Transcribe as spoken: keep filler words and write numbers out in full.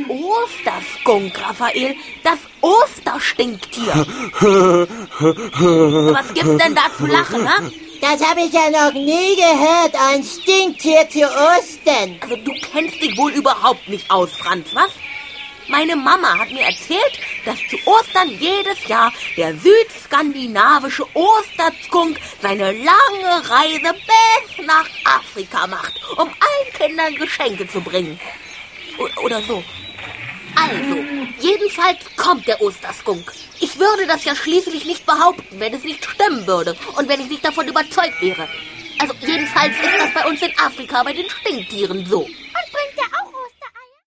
Osterskunk, Raphael, das Osterstinktier. Was gibt's denn da zu lachen, ha? Das habe ich ja noch nie gehört, ein Stinktier zu Ostern. Also du kennst dich wohl überhaupt nicht aus, Franz, was? Meine Mama hat mir erzählt, dass zu Ostern jedes Jahr der südskandinavische Osterskunk seine lange Reise bis nach Afrika macht, um allen Kindern Geschenke zu bringen. O- oder so. Also, jedenfalls kommt der Osterskunk. Ich würde das ja schließlich nicht behaupten, wenn es nicht stimmen würde und wenn ich nicht davon überzeugt wäre. Also jedenfalls ist das bei uns in Afrika bei den Stinktieren so.